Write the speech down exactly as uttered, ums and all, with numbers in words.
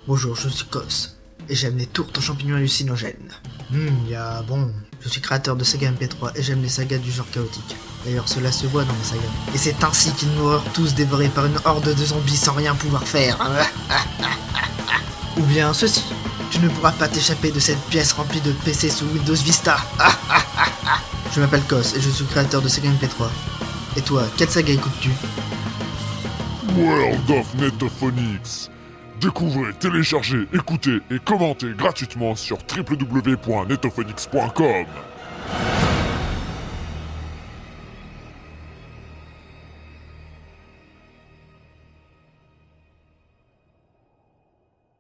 Bonjour, je suis Cos, et j'aime les tourtes aux champignons hallucinogènes. Hum, ya bon. Je suis créateur de saga M P trois, et j'aime les sagas du genre chaotique. D'ailleurs, cela se voit dans mes sagas. Et c'est ainsi qu'ils mourront tous dévorés par une horde de zombies sans rien pouvoir faire. Ou bien ceci. Tu ne pourras pas t'échapper de cette pièce remplie de P C sous Windows Vista. Je m'appelle Cos, et je suis créateur de saga M P trois. Et toi, quelle saga écoutes-tu? World of Netophonics. Découvrez, téléchargez, écoutez et commentez gratuitement sur w w w point netophonics point com.